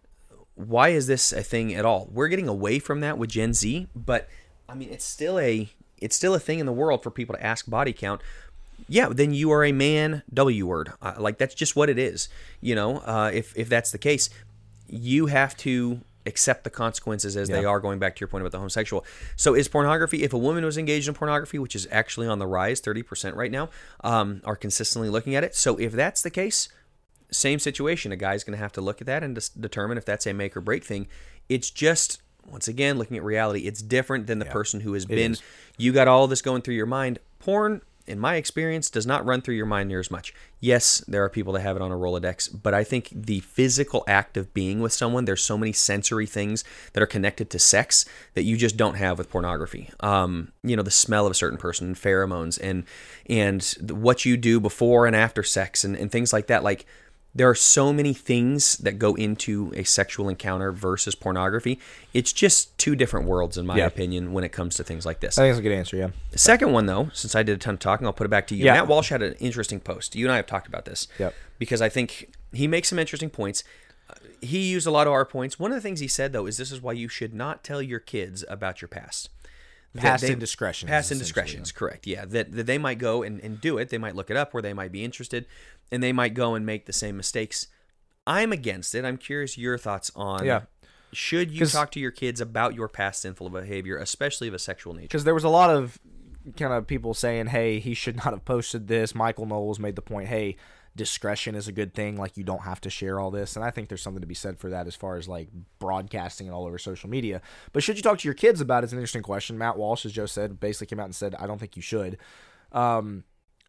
[SPEAKER 1] why is this a thing at all? We're getting away from that with Gen Z, but I mean, it's still a it's still a thing in the world for people to ask body count. Yeah, then you are a man, W word. Uh, like, that's just what it is. You know, uh, if if that's the case, you have to accept the consequences as yeah. they are, going back to your point about the homosexual. So is pornography, if a woman was engaged in pornography, which is actually on the rise, thirty percent right now, um, are consistently looking at it. So if that's the case, same situation. A guy's going to have to look at that and dis- determine if that's a make or break thing. It's just, once again, looking at reality, it's different than the yeah, person who has been, is. You got all this going through your mind. Porn, in my experience, does not run through your mind near as much. Yes, there are people that have it on a Rolodex, but I think the physical act of being with someone, there's so many sensory things that are connected to sex that you just don't have with pornography. Um, you know, the smell of a certain person, pheromones, and and what you do before and after sex, and, and things like that. Like, there are so many things that go into a sexual encounter versus pornography. It's just two different worlds, in my yeah. opinion, when it comes to things like this.
[SPEAKER 2] I think that's a good answer, yeah.
[SPEAKER 1] The second one, though, since I did a ton of talking, I'll put it back to you.
[SPEAKER 2] Yeah.
[SPEAKER 1] Matt Walsh had an interesting post. You and I have talked about this.
[SPEAKER 2] Yep.
[SPEAKER 1] Because I think he makes some interesting points. He used a lot of our points. One of the things he said, though, is this is why you should not tell your kids about your past.
[SPEAKER 2] Past they, indiscretions.
[SPEAKER 1] Past indiscretions, correct. Yeah, that, that they might go and, and do it. They might look it up, or they might be interested, and they might go and make the same mistakes. I'm against it. I'm curious your thoughts on,
[SPEAKER 2] yeah.
[SPEAKER 1] should you talk to your kids about your past sinful behavior, especially of a sexual nature?
[SPEAKER 2] Because there was a lot of kind of people saying, hey, he should not have posted this. Michael Knowles made the point, hey, discretion is a good thing. Like, you don't have to share all this. And I think there's something to be said for that as far as like broadcasting it all over social media. But should you talk to your kids about it? It's an interesting question. Matt Walsh, as Joe said, basically came out and said, I don't think you should. Um,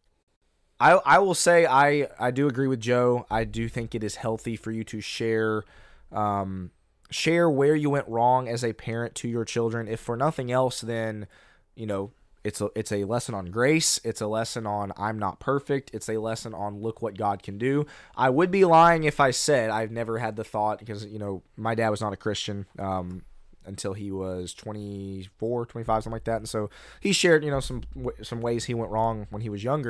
[SPEAKER 2] I I will say I, I do agree with Joe. I do think it is healthy for you to share um, share where you went wrong as a parent to your children. If for nothing else, then, you know, It's a it's a lesson on grace. It's a lesson on I'm not perfect. It's a lesson on look what God can do. I would be lying if I said I've never had the thought, because, you know, my dad was not a Christian um, until he was twenty-four, twenty-five, something like that. And so he shared, you know, some some ways he went wrong when he was younger.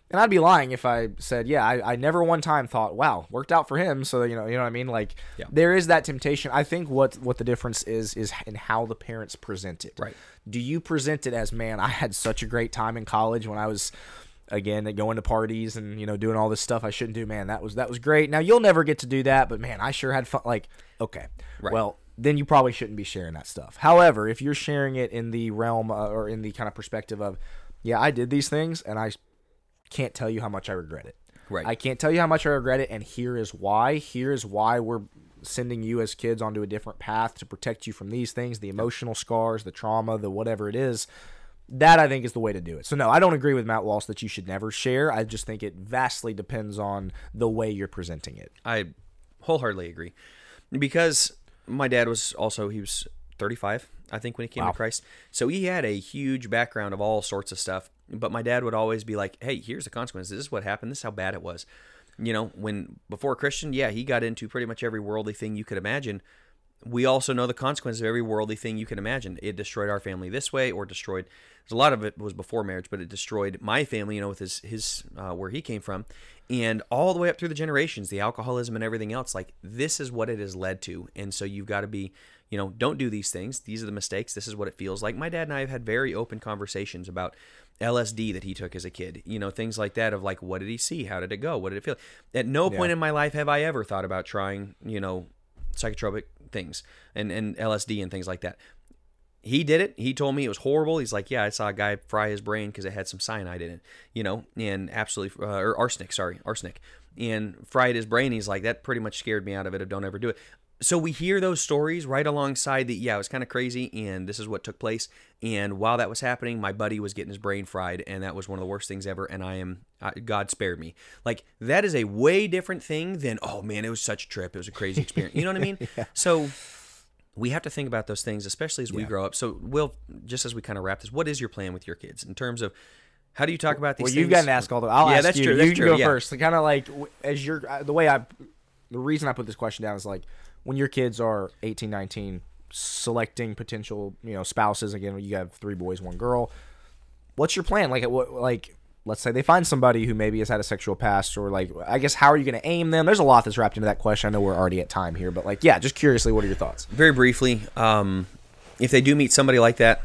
[SPEAKER 2] And I'd be lying if I said, yeah, I, I never one time thought, wow, worked out for him. So, you know, you know what I mean? Like,
[SPEAKER 1] Yeah.
[SPEAKER 2] there is that temptation. I think what, what the difference is, is in how the parents present it.
[SPEAKER 1] Right.
[SPEAKER 2] Do you present it as, man, I had such a great time in college when I was, again, going to parties and, you know, doing all this stuff I shouldn't do, man, that was, that was great. Now, you'll never get to do that, but man, I sure had fun. Like, okay,
[SPEAKER 1] Right.
[SPEAKER 2] well, then you probably shouldn't be sharing that stuff. However, if you're sharing it in the realm uh, or in the kind of perspective of, yeah, I did these things and I can't tell you how much I regret it.
[SPEAKER 1] Right.
[SPEAKER 2] I can't tell you how much I regret it, and here is why. Here is why we're sending you as kids onto a different path to protect you from these things, the emotional scars, the trauma, the whatever it is. That, I think, is the way to do it. So, no, I don't agree with Matt Walsh that you should never share. I just think it vastly depends on the way you're presenting it.
[SPEAKER 1] I wholeheartedly agree. Because my dad was also, he was thirty-five, I think, when he came
[SPEAKER 2] Wow.
[SPEAKER 1] to Christ. So he had a huge background of all sorts of stuff. But my dad would always be like, hey, here's the consequences. This is what happened. This is how bad it was. You know, when before a Christian, yeah, he got into pretty much every worldly thing you could imagine. We also know the consequences of every worldly thing you can imagine. It destroyed our family this way, or destroyed. A lot of it was before marriage, but it destroyed my family. You know, with his his uh, where he came from, and all the way up through the generations, the alcoholism and everything else. Like, this is what it has led to, and so you've got to be, you know, don't do these things. These are the mistakes. This is what it feels like. My dad and I have had very open conversations about L S D that he took as a kid, you know, things like that, of like, what did he see? How did it go? What did it feel? At no point
[SPEAKER 2] Yeah.
[SPEAKER 1] in my life have I ever thought about trying, you know, psychotropic things and, and L S D and things like that. He did it. He told me it was horrible. He's like, yeah, I saw a guy fry his brain because it had some cyanide in it, you know, and absolutely, uh, or arsenic, sorry, arsenic, and fried his brain. He's like, that pretty much scared me out of it. Don't ever do it. So we hear those stories right alongside the, yeah, it was kind of crazy, and this is what took place. And while that was happening, my buddy was getting his brain fried, and that was one of the worst things ever. And I am, I, God spared me. Like, that is a way different thing than, oh man, it was such a trip. It was a crazy experience. You know what I mean?
[SPEAKER 2] Yeah.
[SPEAKER 1] So we have to think about those things, especially as we
[SPEAKER 2] Yeah.
[SPEAKER 1] grow up. So, Will, just as we kind of wrap this, what is your plan with your kids in terms of how do you talk about these
[SPEAKER 2] Well,
[SPEAKER 1] things?
[SPEAKER 2] you've got to ask all the. I'll
[SPEAKER 1] Yeah,
[SPEAKER 2] ask
[SPEAKER 1] that's
[SPEAKER 2] you.
[SPEAKER 1] true, that's
[SPEAKER 2] you
[SPEAKER 1] true,
[SPEAKER 2] go
[SPEAKER 1] yeah.
[SPEAKER 2] first. Kind of like w- as you're uh, the way I, the reason I put this question down is like when your kids are eighteen, nineteen, selecting potential, you know, spouses. Again, you have three boys, one girl. What's your plan? Like, what, like, let's say they find somebody who maybe has had a sexual past, or like, I guess, how are you going to aim them? There's a lot that's wrapped into that question. I know we're already at time here, but like, yeah, just curiously, what are your thoughts?
[SPEAKER 1] Very briefly, um, if they do meet somebody like that,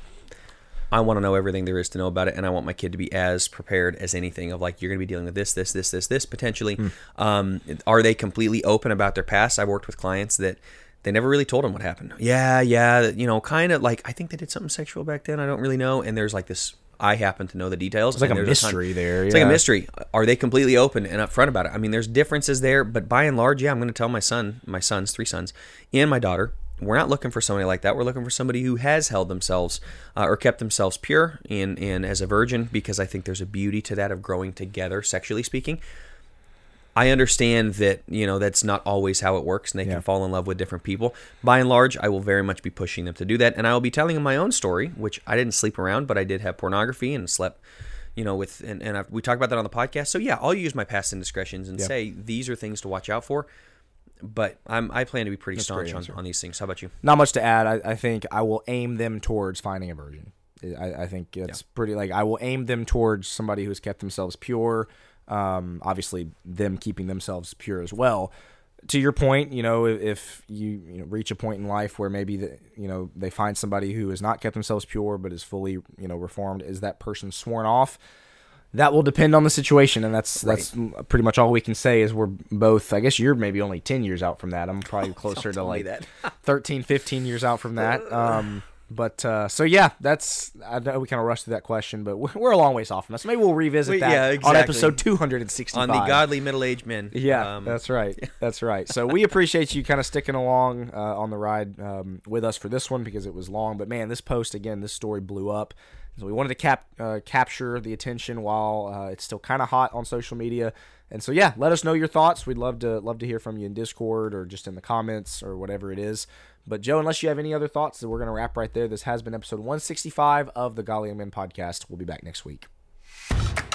[SPEAKER 1] I want to know everything there is to know about it, and I want my kid to be as prepared as anything of like, you're going to be dealing with this, this, this, this, this, potentially.
[SPEAKER 2] Hmm.
[SPEAKER 1] Um, are they completely open about their past? I've worked with clients that they never really told them what happened. Yeah, yeah, you know, kind of like, I think they did something sexual back then. I don't really know. And there's like this, I happen to know the details.
[SPEAKER 2] It's like
[SPEAKER 1] and
[SPEAKER 2] a
[SPEAKER 1] there's ton-
[SPEAKER 2] mystery there.
[SPEAKER 1] It's
[SPEAKER 2] yeah.
[SPEAKER 1] like a mystery. Are they completely open and upfront about it? I mean, there's differences there, but by and large, yeah, I'm going to tell my son, my sons, three sons, and my daughter, we're not looking for somebody like that. We're looking for somebody who has held themselves uh, or kept themselves pure and, and as a virgin, because I think there's a beauty to that of growing together, sexually speaking. I understand that, you know, that's not always how it works, and they
[SPEAKER 2] Yeah.
[SPEAKER 1] can fall in love with different people. By and large, I will very much be pushing them to do that, and I will be telling them my own story, which I didn't sleep around, but I did have pornography and slept, you know, with, and, and I've, we talk about that on the podcast. So yeah, I'll use my past indiscretions and
[SPEAKER 2] Yeah.
[SPEAKER 1] say these are things to watch out for. But I'm, I plan to be pretty
[SPEAKER 2] That's a great
[SPEAKER 1] staunch on,
[SPEAKER 2] answer.
[SPEAKER 1] on these things. How about you?
[SPEAKER 2] Not much to add. I, I think I will aim them towards finding a virgin. I, I think it's pretty, like, I will aim them towards somebody who's kept themselves pure. Um, obviously, them keeping themselves pure as well. To your point, you know, if, if you, you know, reach a point in life where maybe the, you know, they find somebody who has not kept themselves pure but is fully, you know, reformed, is that person sworn off? That will depend on the situation, and that's that's pretty much all we can say. Is we're both, I guess you're maybe only ten years out from that. I'm probably closer to
[SPEAKER 1] tell me
[SPEAKER 2] like
[SPEAKER 1] that.
[SPEAKER 2] thirteen, fifteen years out from that. Um, but uh, so yeah, that's, I know we kind of rushed through that question, but we're, we're a long ways off from that. So maybe we'll revisit
[SPEAKER 1] Wait,
[SPEAKER 2] that
[SPEAKER 1] yeah,
[SPEAKER 2] on
[SPEAKER 1] exactly.
[SPEAKER 2] episode two hundred sixty-five.
[SPEAKER 1] On the godly middle-aged men.
[SPEAKER 2] Yeah,
[SPEAKER 1] Um,
[SPEAKER 2] that's right. That's right. So we appreciate you kind of sticking along uh, on the ride um, with us for this one, because it was long. But man, this post, again, this story blew up. So we wanted to cap uh, capture the attention while uh, it's still kind of hot on social media. And so yeah, let us know your thoughts. We'd love to love to hear from you in Discord or just in the comments or whatever it is. But Joe, unless you have any other thoughts, then we're going to wrap right there. This has been episode one sixty-five of the Godly Young Men podcast. We'll be back next week.